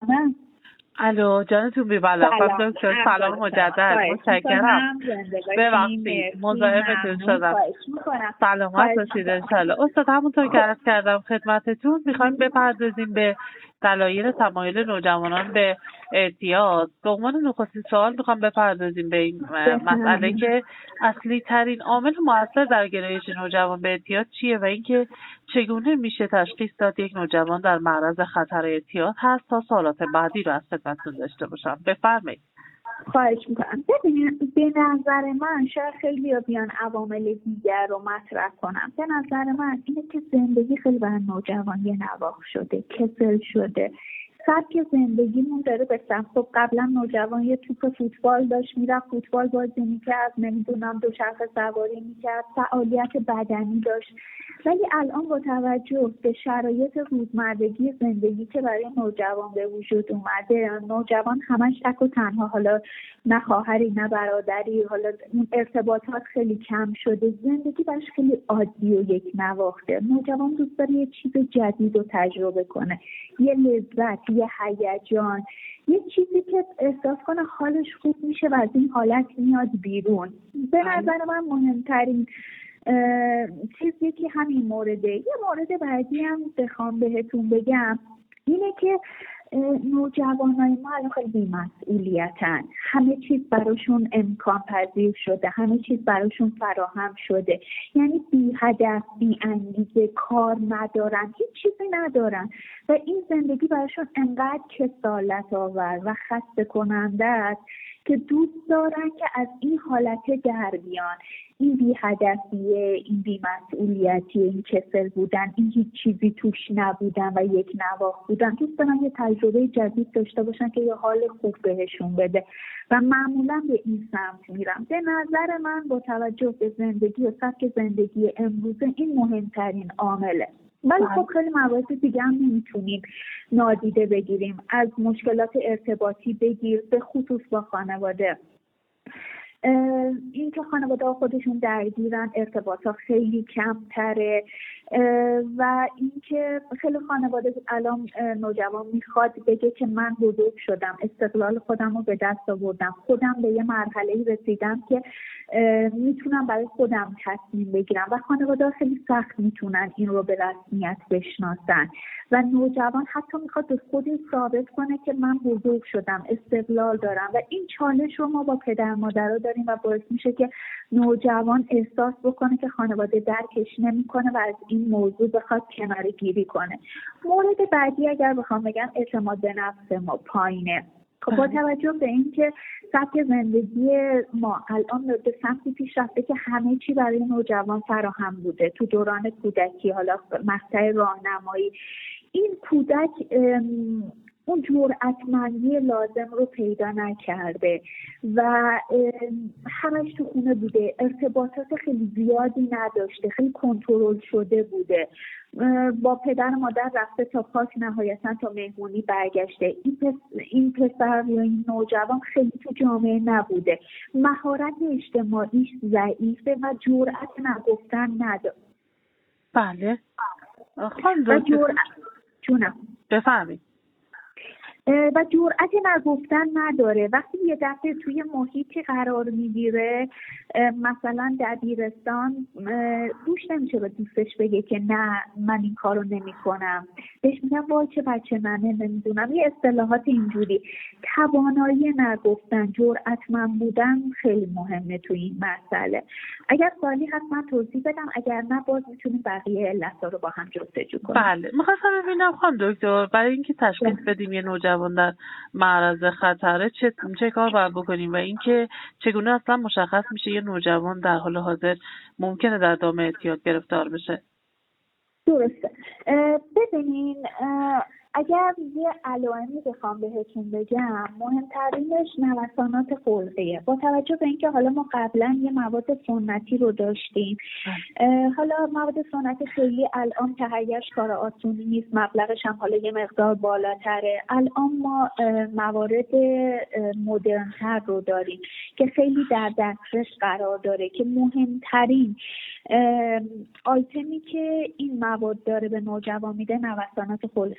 نه. الو جانتون بی‌بلا. خانم دکتر سلام مجدد. متشکرم. ببخشید مزاحمتون شدم. سلامت باشید انشالله. استاد همونطور که عرض کردم خدمتتون میخوایم بپردازیم به دلایل تمایل نوجوانان به اعتیاد. به عنوان نخستین سوال میخوام بپردازیم به این مسئله که اصلی ترین عامل مؤثر در گرایش نوجوان به اعتیاد چیه و اینکه چگونه میشه تشخیص داد یک نوجوان در معرض خطر اعتیاد هست تا سوالات بعدی رو از خدمتتون داشته باشم. بفرمایید. خواهش میکنم. ببینید به نظر من شاید خیلی بیان عوامل دیگر رو مطرح کنم. به نظر من اینه که زندگی خیلی برای نوجوان یه نواخت شده، کسل شده. سبک زندگیمون داره به سمت. خب قبلا نوجوان یه توپ فوتبال داشت، میرفت فوتبال بازی میکرد، نمیدونم دوچرخه سواری میکرد، فعالیت بدنی داشت. ولی الان با توجه به شرایط روزمرگی زندگی که برای نوجوان به وجود اومده، نوجوان همش تک و تنها، حالا نه خواهری نه برادری، حالا اون ارتباطات خیلی کم شده، زندگی براش خیلی عادی و یک نواخته. نوجوان دوست داره یه چیز جدید رو تجربه کنه، یه لذت، یه هیجان، یه چیزی که احساس کنه حالش خوب میشه و از این حالت میاد بیرون. به نظر من مهمترین چیزی که همین مورده. یه مورد بعدی هم بخوام بهتون بگم اینه که نوجوانای ما الان خیلی بی‌مسئولیتن. همه چیز براشون امکان پذیر شده، همه چیز براشون فراهم شده. یعنی بی هدف، بی انگیزه، کار ندارن، هیچ چیزی ندارن و این زندگی براشون انقدر کسالت آور و خسته کننده است که دوست دارن که از این حالت در بیان. این بی هدفیه، این بی مسئولیتیه، این کسل بودن، این هیچ چیزی توش نبودن و یک نواخت بودن. دوست دارن یه تجربه جدید داشته باشن که یه حال خوب بهشون بده و معمولا به این سمت میرم. به نظر من با توجه به زندگی و سبک زندگی امروزه این مهمترین عامله. ولی خب خیلی موارد دیگه هم نمیتونیم نادیده بگیریم. از مشکلات ارتباطی بگیر، به خصوص با خانواده. این که خانواده ها خودشون درگیرن، ارتباط ها خیلی کمتره و اینکه خیلی خانواده الان نوجوان میخواد بگه که من بزرگ شدم، استقلال خودم رو به دست آوردم، خودم به یه مرحله‌ای رسیدم که میتونم برای خودم تصمیم بگیرم و خانواده ها خیلی سخت میتونن این رو به رسمیت بشناسن و نوجوان حتی میخواد به خودش ثابت کنه که من بزرگ شدم، استقلال دارم و این چالش رو ما با پدر مادرها داریم و باعث میشه که نوجوان احساس بکنه که خانواده درکش نمیکنه و از این موضوع بخواد کناره گیری کنه. مورد بعدی اگر بخوام بگم اعتماد به نفس ما پایینه. خب با توجه به اینکه سبک زندگی ما الان به سمتی پیش رفته که همه چی برای نوجوان فراهم بوده تو دوران کودکی، حالا مقطع راهنمایی، این کودک اون جرأتمندی لازم رو پیدا نکرده و همش تو خونه بوده، ارتباطات خیلی زیادی نداشته، خیلی کنترل شده بوده، با پدر مادر رفته تا پاک، نهایتا تا مهمونی برگشته. این پسر یا این نوجوان خیلی تو جامعه نبوده، مهارت اجتماعیش ضعیفه و جرأت نگفتن نداره. بله خانم جونم بفهمید و جرأت نگفتن نداره. وقتی یه دفعه توی محیطی قرار میگیره، مثلا دبیرستان، روش نمیشه به دوستش بگه که نه من این کارو نمی کنم، بهش میگم وای چه بچه منه، نمیدونم، یه اصطلاحات اینجوری. توانایی نگفتن، جرأتمند بودن خیلی مهمه توی این مسئله. اگر سوالی هست من توضیح بدم، اگر نه باز میتونیم بقیه علت‌ها رو با هم جستجو کنیم. بله می‌خواستم ببینم خانم دکتر برای اینکه تشخیص بدیم یه نوجوان در معرض خطره چه کار باید بکنیم و اینکه چگونه اصلا مشخص میشه یه نوجوان در حال حاضر ممکنه در دام اعتیاد گرفتار بشه؟ درسته. ببینین اگر یه علائمی بخوام بهتون بگم، مهمترینش نوسانات خلقیه. با توجه به اینکه حالا ما قبلا یه مواد سنتی رو داشتیم، حالا مواد سنتی خیلی الان تهیه‌اش کار آسونی نیست، مبلغش هم حالا یه مقدار بالاتره. الان ما موارد مدرن‌تر رو داریم که خیلی در دسترس قرار داره که مهمترین آیتمی که این مواد داره به نوجوان میده نوسانات خلقی ناز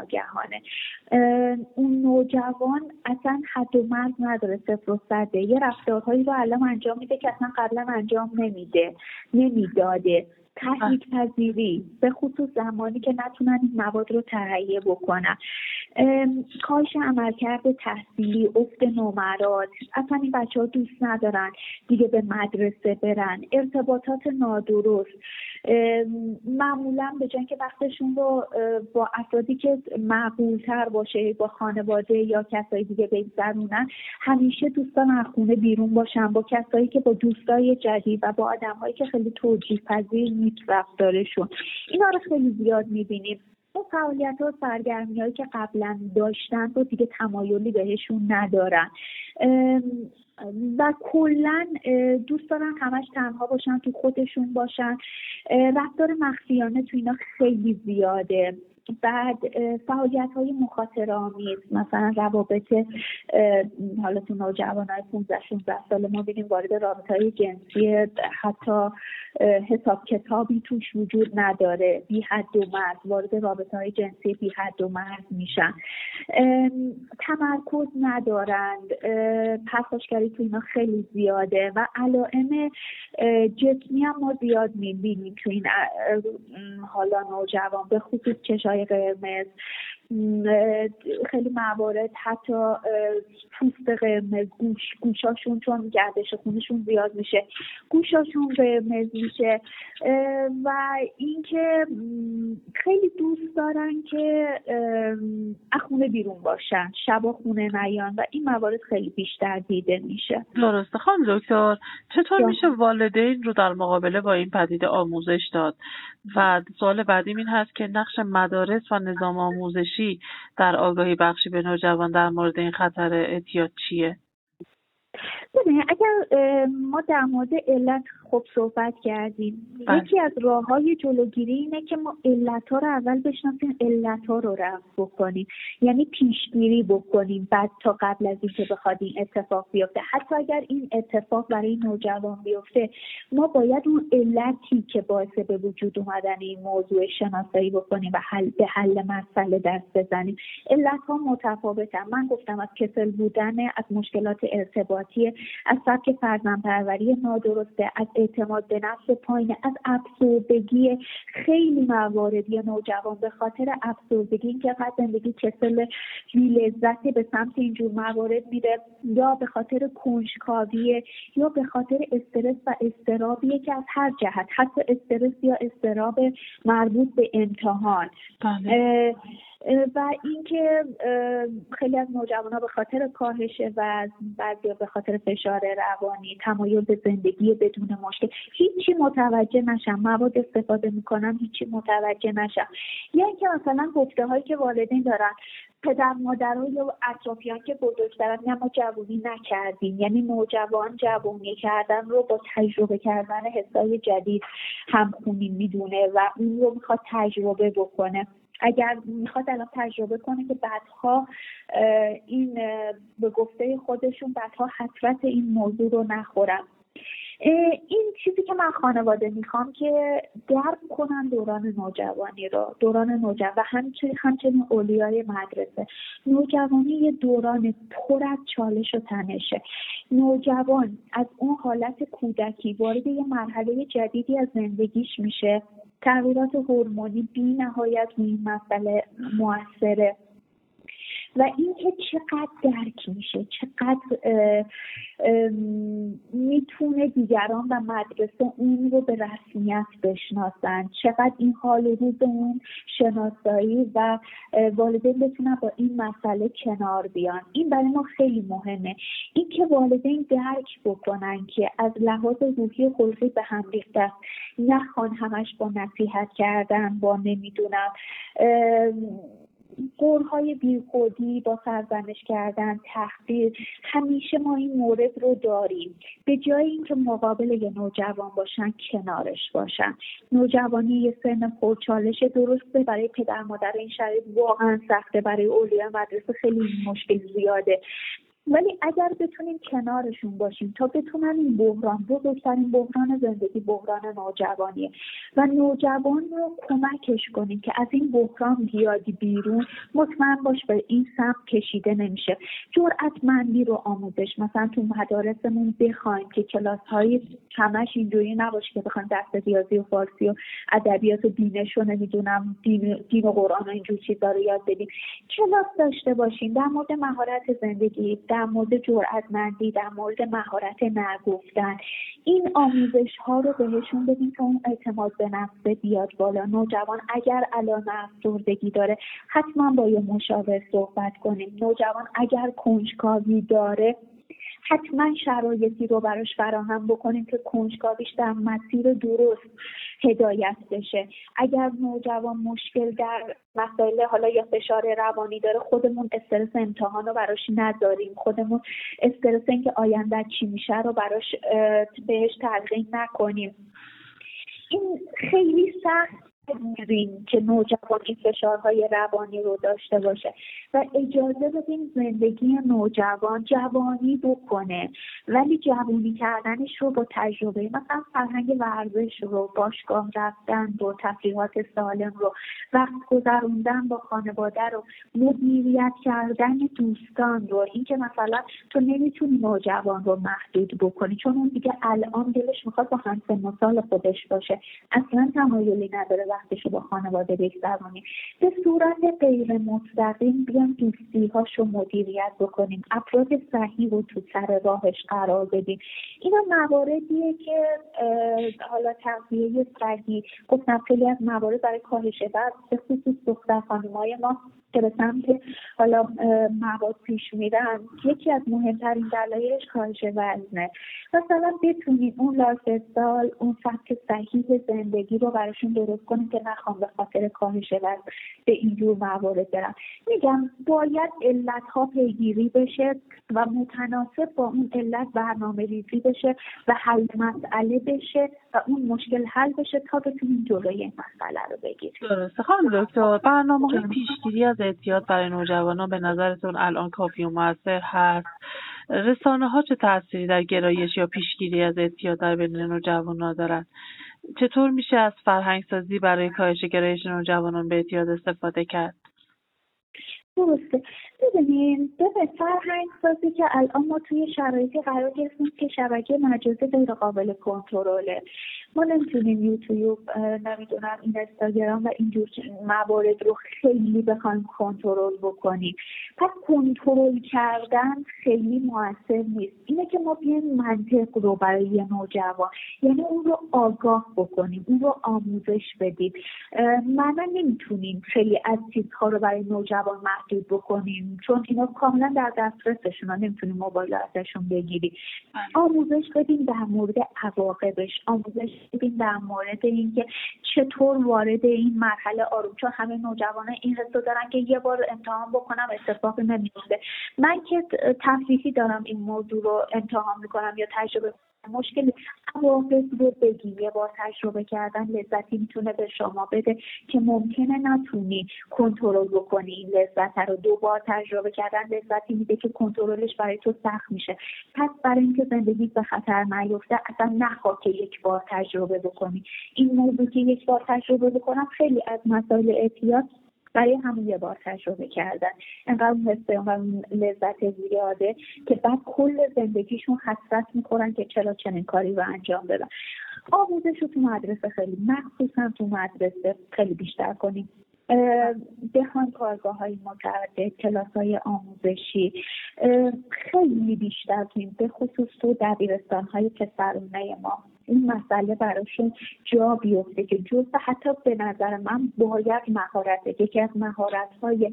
ناگهانه. اون نوجوان اصلا حد و مرز نداره، 0 و 100. یه رفتارهایی رو الان انجام میده که اصلا قبلا انجام نمیداده. تحریک پذیری، به خصوص زمانی که نتونن این مواد رو تهیه بکنن، کاهش عملکرد تحصیلی، افت نمرات، اصلا این بچه‌ها دوست ندارن دیگه به مدرسه برن، ارتباطات نادرست، معمولا به جای که وقتشون رو با افرادی که معقول‌تر باشه، با خانواده یا کسایی دیگه بگذرونن، همیشه دوستان از خونه بیرون باشن، با کسایی که با دوستای جدید و با آدم‌هایی که خیلی توجیه پذیر نیست رفتارشون. اینا رو خیلی زیاد می‌بینیم. اون فعالیت‌ها و سرگرمی‌هایی که قبلا داشتن رو دیگه تمایلی بهشون ندارن و کلاً دوست دارن همش تنها باشن، تو خودشون باشن. رفتار مخفیانه تو اینا خیلی زیاده. بعد فعالیت‌های مخاطره‌آمیز، مثلا روابط، حالا تو نوجوانای 15-16 ساله ما ببینیم وارد رابطه‌های جنسی حتی حساب کتابی توش وجود نداره، بی حد و مرز، وارد رابطه‌های جنسی بی حد و مرز میشن، تمرکز ندارند، پرخاشگری تو اینا خیلی زیاده و علائم جسمی هم ما زیاد می‌بینیم تو این حالا نوجوان، به خصوص چشای قرمز، خیلی موارد حتی پوست قرمز، گوشاشون چون گردش خونشون زیاد میشه گوشاشون قرمز میشه و اینکه خیلی دوست دارن که از خونه بیرون باشن، شبا خونه نیان و این موارد خیلی بیشتر دیده میشه. درسته خانم دکتر، چطور میشه والدین رو در مقابله با این پدیده آموزش داد؟ و سوال بعدیم این هست که نقش مدارس و نظام آموزشی در آگاهی بخشی به نوجوان در مورد این خطر اعتیاد چیه؟ ببینید، اگر ما در مورد علت خب صحبت کردیم، یکی از راه‌های جلوگیری اینه که ما علت‌ها رو اول بشناسیم، علت‌ها رو رفع بکنیم، یعنی پیشگیری بکنیم بعد تا قبل از اینکه بخواد این اتفاق بیفته. حتی اگر این اتفاق برای نوجوان بیفته، ما باید اون علتی که باعث به وجود اومدن این موضوع شناسایی بکنیم و به حل مسئله دست بزنیم. علت‌ها متفاوتن. من گفتم از کسل بودن، از مشکلات ارتباطی، از سبک فرزندپروری نادرسته، از اعتماد به نفس پایین، از افسردگی. خیلی موارد یه نوجوان به خاطر افسردگی، اینکه قد زندگی کسل بی‌لذت، به سمت اینجور موارد میره، یا به خاطر کنجکاوی، یا به خاطر استرس و اضطرابی که از هر جهت، حتی استرس یا اضطراب مربوط به امتحان. و اینکه خیلی از نوجوان‌ها به خاطر کاهش وزن، بعضیا به خاطر فشار روانی، تمایل به زندگی بدون مشکل، هیچی متوجه نشن، مواد استفاده میکنن هیچی متوجه نشن. یا اینکه مثلا گفته‌هایی که والدین دارن، پدر مادرها یا اطرافیان که بزرگترن، ما جوونی نکردیم، یعنی نوجوان جوونی کردن رو با تجربه کردن حسای جدید همخونی میدونه و اون رو میخواد تجربه بکنه. اگر میخواد الان تجربه کنه که بعدها این به گفته خودشون بعدها حسرت این موضوع رو نخورن. این چیزی که من خانواده میخوام که درک کنن دوران نوجوانی رو، دوران نوجوانی و همچنین اولیای مدرسه. نوجوانی یه دوران پر از چالش و تنشه. نوجوان از اون حالت کودکی وارد یه مرحله جدیدی از زندگیش میشه. تغییرات هورمونی بی نهایت این مسئله مؤثره و اینکه چقدر درک میشه، چقدر میتونه دیگران و مدرسه اون رو به رسمیت بشناسن، چقدر این حال و روز اون شناسایی و والدین بتونن با این مسئله کنار بیان. این برای ما خیلی مهمه، این که والدین درک بکنن که از لحاظ روحی خلقی به هم ریخته است، نخوان همش با نصیحت کردن، با نمیدونم قولهای بیخودی، با سرزنش کردن، تحقیر. همیشه ما این مورد رو داریم. به جای اینکه مقابل یه نوجوان باشن، کنارش باشن. نوجوانی یه سن پرچالش، درسته برای پدر مادر این شرایط واقعا سخته، برای اولیای مدرسه خیلی مشکل زیاده، ولی اگر بتونیم کنارشون باشیم تا بتونن این بحران، بزرگترین بحران زندگی بحران نوجوانیه و نوجوان رو کمکش کنیم که از این بحران بیادی بیرون، مطمئن باش به این سمت کشیده نمیشه. جرأتمندی رو آموزش، مثلا تو مدارسمون بخوایم که کلاس‌های همش اینجوری نباشه که بخوایم درس ریاضی و فارسی و ادبیات و دینش و نمیدونم دین و قرآن و اینجور چیزا رو یاد بدیم. کلاس داشته باشیم در مورد مهارت زندگی، در مورد جرأتمندی، در مورد مهارت نگفتن. این آموزش ها رو بهشون بدیم که اون اعتماد به نفس بیاد بالا. نوجوان اگر علائم افسردگی داره حتما با یه مشاور صحبت کنیم. نوجوان اگر کنجکاوی داره حتما شرایطی رو براش فراهم بکنیم که کنجکاویش در مسیر درست هدایت بشه. اگر نوجوان مشکل در مسائل حالا یا فشار روانی داره، خودمون استرس امتحان رو براش نذاریم، خودمون استرس اینکه آینده چی میشه رو براش بهش تلقین نکنیم. این خیلی سخت می‌ریم که نوجوان این فشارهای روانی رو داشته باشه و اجازه بدیم زندگی نوجوان جوانی بکنه، ولی جوانی کردنش رو با تجربه، مثلا فرهنگ ورزش رو، باشگاه رفتن رو، تفریحات سالم رو، وقت گذروندن با خانواده رو، مدیریت کردن دوستان رو. این که مثلا تو نمیتونی نوجوان رو محدود بکنی چون اون دیگه الان دلش میخواد با همسن و سال خودش باشه، اصلا تمایلی نداره وقتشو با خانواده بگذرونیم. به صورت غیر مستقیم بیان دوستی‌هاشو مدیریت بکنیم، افراد صحیح رو تو سر راهش قرار بدیم. اینا مواردیه که حالا تغذیه صحیح، گفتم خیلی از موارد برای کاهش وزن به خصوص دختر خانم‌های ما که به سمت حالا مواد پیش میرن، یکی از مهمترین دلایلش کاهش وزنه. مثلا بتونیم اون لایفستایل، اون سبک صحیح زندگی رو براشون درست کنیم که نخوام به خاطر کاهش وزن به اینجور موارد برن. میگم باید علت‌ها پیگیری بشه و متناسب با اون علت برنامه ریزی بشه و حل مسئله بشه و اون مشکل حل بشه تا بتونیم جلوی این مسئله رو بگیریم. درسته خانم دکتر. برنامه‌های پیشگیری از اعتیاد برای نوجوانان به نظرتون الان کافی و موثر هست؟ رسانه‌ها چه تأثیری در گرایش یا پیشگیری از اعتیاد در بین نوجوانان دارند؟ چطور میشه از فرهنگ سازی برای کاهش گرایش نوجوانان به اعتیاد استفاده کرد؟ درسته. ببینید فرهنگ سازی که الان ما توی شرایطی قرار گرفتیم که شبکه مجازی غیر قابل کنترله. ما نمیتونیم یوتیوب، نمیدونم اینستاگرام و اینجور موارد رو خیلی بخوایم کنترل بکنیم. پس کنترل کردن خیلی موثر نیست. اینه که ما بیایم منطق رو برای نوجوان، یعنی اون رو آگاه بکنیم، اون رو آموزش بدیم. معنا نمیتونیم خیلی از چیزها رو برای نوجوان محدود بکنیم چون اینا کاملا در دسترسشون، نمیتونیم موبایل ازشون بگیریم. آموزش بدیم در مورد عواقبش، آموزش بدیم در مورد اینکه چطور وارد این مرحله آروم، چون همه نوجوانان این حسو دارن که یه بار امتحان بکنم اتفاقی نمیفته. من که تفریحی دارم این موضوع رو امتحان میکنم یا تجربه، مشکل عواقب رو بگیم. یه بار تجربه کردن لذتی میتونه به شما بده که ممکنه نتونی کنترل بکنی این لذت رو. 2 بار تجربه کردن لذتی میده که کنترلش برای تو سخت میشه. پس برای اینکه زندگیت به خطر نیفته اصلا نخواه که 1 بار تجربه بکنی. این موضوع که 1 بار تجربه بکنم، خیلی از مسائل اعتیاد برای همون 1 بار تجربه کردن انقدر حسه و لذت زیاده که بعد کل زندگیشون حسرت میخورن که چرا چنین کاری رو انجام بدن. آموزش رو تو مدرسه خیلی، مخصوصا تو مدرسه خیلی بیشتر کنیم. بخوان کارگاه‌های متعدد، کلاس‌های آموزشی خیلی بیشتر کنیم، به خصوص تو دبیرستان‌های پسرونه ما این مسئله براشون جا بیفته که جزء حتی به نظر من باید مهارته. یکی از مهارت‌های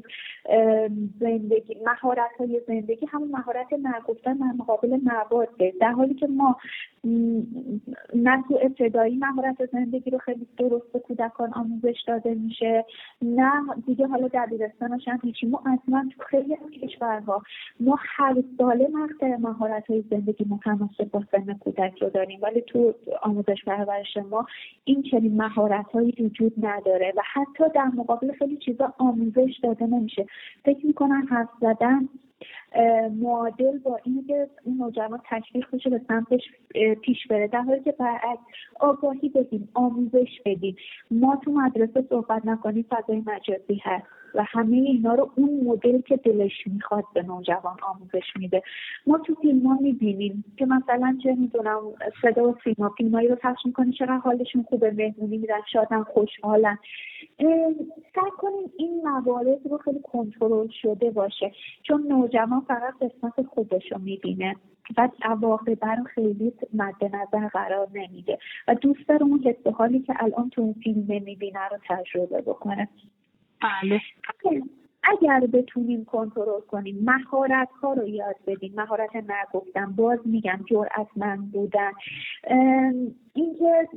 زندگی همون مهارت نگفتن در مقابل مواده، در حالی که ما نه تو ابتدایی مهارت زندگی رو خیلی درست به کودکان آموزش داده میشه، نه دیگه حالا دبیرستانش هم هیچی. ما اصلا تو خیلی از کشورها ما هر ساله مقطع مهارت‌های زندگی متناسب با سن کودک رو داریم، ولی تو آموزش پرورش ما این چنین مهارت‌هایی وجود نداره و حتی در مقابل خیلی چیزا آموزش داده نمیشه. فکر می‌کنن حرف زدن معادل با اینه که اون نوجوان تشویق بشه به سمتش پیش بره، در حالی که برعکس آگاهی بدیم، آموزش بدیم. ما تو مدرسه صحبت نکنیم فضای مجازی هست و همه اینا رو اون مدل که دلش میخواد به نوجوان آموزش میده. ما تو فیلم ها میبینیم که مثلا چه میدونم صدا و فیلمایی رو پخش میکنه چقدر حالشون خوبه، مهمونی میرن، شادن، خوشحالن. سعی کنیم این موارد رو خیلی کنترل شده باشه، چون نوجوان فقط قسمت خوبش رو میبینه و عواقب رو خیلی مد نظر قرار نمیده و دوست داره اون حس و حالی که الان تو اون فیلم میبینه رو تجربه بکنه. بله. اگر بتونیم کنترل کنیم، مهارت ها رو یاد بدیم، مهارت نگفتن، باز میگم جرأتمند بودن، اینکه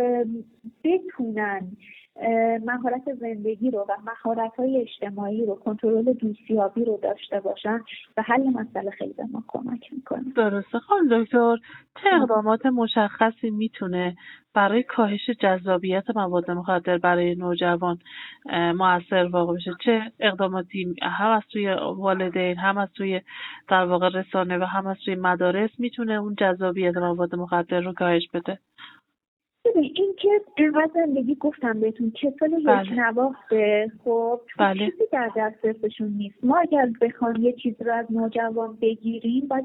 بتونن مهارت زندگی رو و مهارت‌های اجتماعی رو، کنترل دوستیابی رو داشته باشن و حل مسئله خیلی به ما کمک میکنه. درسته خانم دکتر. چه اقدامات مشخصی میتونه برای کاهش جذابیت مواد مخدر برای نوجوان مؤثر واقع بشه؟ چه اقداماتی هم از توی والدین، هم از توی در واقع رسانه و هم از توی مدارس میتونه اون جذابیت مواد مخدر رو کاهش بده؟ این که اینقدر زندگی گفتم بهتون کسل یک نواخته، خب چیزی در دسترسشون نیست. ما اگر بخوام یه چیز رو از نوجوان بگیریم باید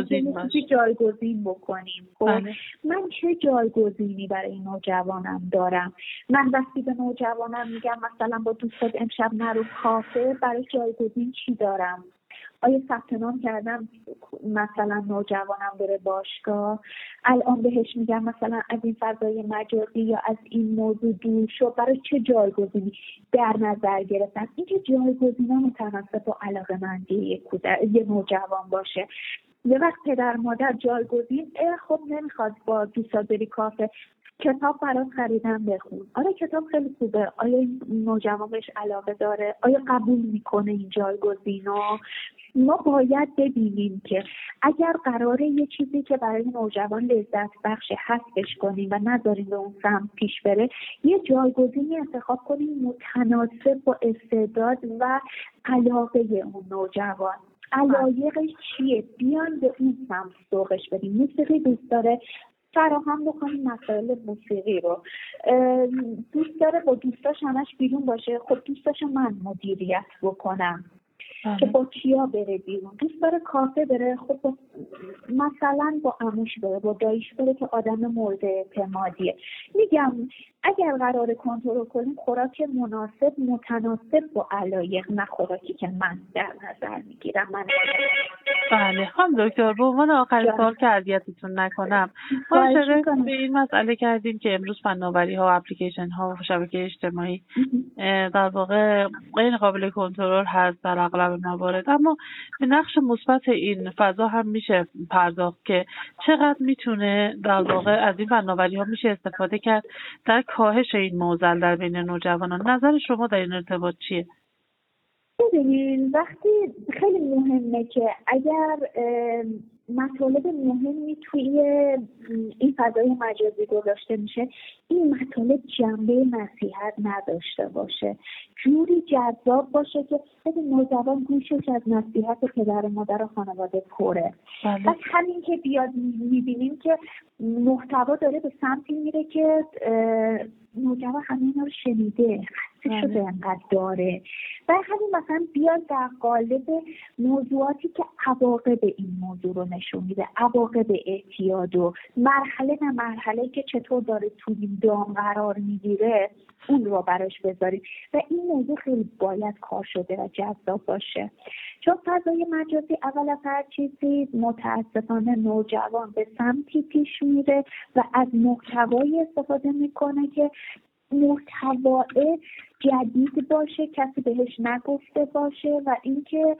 جایگزین بکنیم. خب من چه جایگزینی برای نوجوانم دارم؟ من وقتی به نوجوانم میگم مثلا با دوستات امشب نرو کافه، برای جایگزین چی دارم؟ آیا ثبت نام کردم مثلا نوجوانم بره باشگاه؟ الان بهش میگم مثلا از این فضای مجازی یا از این موضوع دور شو، برای چه جایگزینی در نظر گرفتم؟ این که جایگزینا متناسب با علاقه‌مندی یه نوجوان باشه. یه وقت پدر مادر جایگزین خب نمیخواد با دوستا بری کافه، کتاب برات خریدم بخون. آره کتاب خیلی خوبه. آیا این نوجوان بهش علاقه داره؟ آیا قبول میکنه این جایگزینو؟ ما باید ببینیم که اگر قراره یه چیزی که برای نوجوان لذت بخش حذفش کنیم و نذاریم به اون سمت پیش بره، یه جایگزینی انتخاب کنیم متناسب با استعداد و علاقه اون نوجوان. علایقش چیه؟ بیان به اون سمت سوقش بدیم. موسیقی دوست داره، فراهم بکنیم مسائل موسیقی رو. دوست داره با دوستاش همش بیرون باشه، خب دوستاشو من مدیریت بکنم که با کیا بره بیرون. دوست داره کافه بره، خب مثلا با عموش بره، با داییش بره که آدم مورد اعتمادیه. میگم اگر قراره کنترل کنیم خوراک مناسب متناسب با علایق، نه خوراکی که من در نظر میگیرم. بله خانم دکتر، به عنوان آخرین سوال که اذیتتون نکنم، ما اشاره به این مسئله کردیم که امروز فناوری ها و اپلیکیشن ها و شبکه اجتماعی در واقع غیر قابل کنترل هست در اغلب موارد، اما به نقش مثبت این فضا هم میشه پرداخت که چقدر میتونه در واقع از این فناوری ها میشه استفاده کرد در کاهش این معضل در بین نوجوانان. نظر شما در این ارتباط چیه؟ ببینید وقتی خیلی مهمه که اگر مطالب مهمی توی این فضای مجازی گذاشته میشه، این مطالب جنبه نصیحت نداشته باشه، جوری جذاب باشه که نوجوان گوشش از نصیحت پدر و مادر و خانواده پره. پس همین که بیاد میبینیم که محتوا داره به سمتی میره که نوجوان همه اینا رو شنیده، خسته شده انقدر داره، و همین مثلا بیاد در قالب موضوعاتی که عواقب این موضوع رو نشون میده، عواقب اعتیاد و مرحله نه مرحله که چطور داره تو این دام قرار میگیره اون رو براش بذاریم و این موضوع خیلی باید کار شده و جذاب باشه. چون فضای مجازی اول از هر چیزی متاسفانه نوجوان به سمتی پیش میره و از محتوایی استفاده میکنه که محتوای جدید باشه، کسی بهش نگفته باشه و اینکه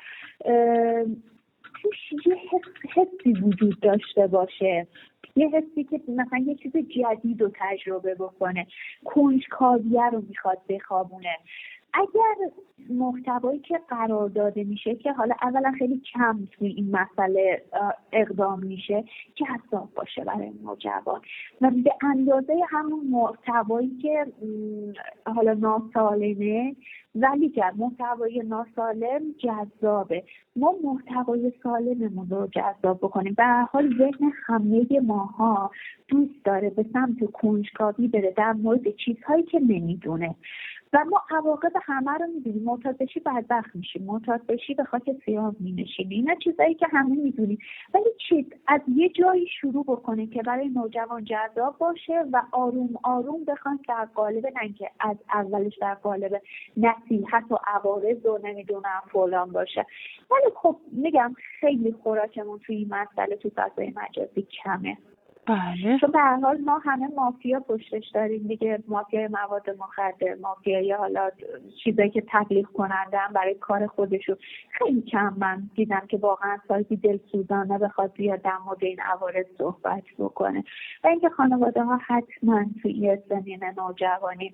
توش یه حسی وجود داشته باشه، یه حسی که مثلا یه چیز جدید رو تجربه بکنه، کنجکاویه رو میخواد بخوابونه. اگر محتوایی که قرار داده میشه که حالا اولا خیلی کم توی این مسئله اقدام میشه جذاب باشه برای نوجوان و به اندازه همون محتوایی که حالا ناسالمه ولی محتوای ناسالم جذابه. ما محتوای سالممون رو جذاب بکنیم. به هر حال ذهن همه ماها دوست داره به سمت کنجکاوی بره در مورد چیزهایی که نمیدونه و ما عواقب همه رو میدونیم. معتاد بشی بدبخت میشی، معتاد بشی به خاک سیاه مینشینی. اینا چیزایی که همه میدونیم، ولی از یه جایی شروع بکنه که برای نوجوان جذاب باشه و آروم آروم بخوان در قالب نه که از اولش در قالب نصیحت و عوارض و نمیدونم فلان باشه. ولی خب میگم خیلی خوراکمون توی این مسئله تو فضای مجازی کمه. بله. چون به هر حال ما همه مافیا پشتش داریم دیگه، مافیای مواد مخدر، مافیای حالا چیزایی که تبلیغ کنندن برای کار خودشون. خیلی کم من دیدم که واقعا سایتی دلسوزانه بخواد بیاد در مورد این عوارض صحبت بکنه و اینکه خانواده ها حتما توی سنین نوجوانی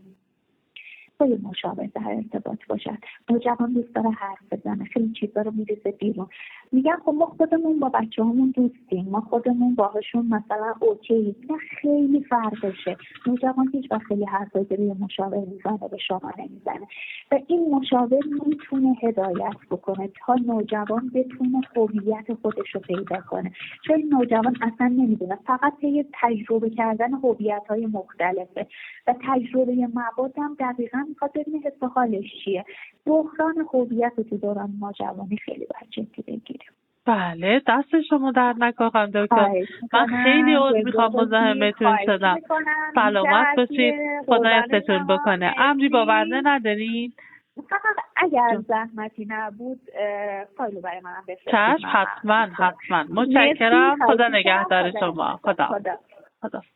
با یه مشاور در ارتباط باشد. نوجوان دوست داره حرف بزنه، خیلی چیزا رو میریزه بیرون. میگن خب ما خودمون با بچه‌هامون دوستیم، ما خودمون باهاشون مثلا اوکی. نه، خیلی فرقشه. نوجوان هیچ وقت خیلی حرفای به یه مشاور میزنه به شما نمیزنه و این مشاور میتونه هدایت بکنه تا نوجوان بتونه هویت خودش رو پیدا کنه. چون نوجوان اصلا نمیدونه، فقط طی تجربه کردن هویت‌های مختلفه و تجربه مواد هم دقیقاً میخواد ببینه حس و حالش چیه. بحران هویت تو دوران نوجوانی خیلی باید جدی بگیریم. بله، دست شما در نکنم دکتر. من خیلی عذر میخوام مزاحمتون شدم. سلامت باشید، خدا حفظتون بکنه. امری با بنده ندارین؟ فقط اگر زحمتی نبود فایلو برای من بفرستید. چشم، حتما. متشکرم. خدا نگهدار شما. خدا.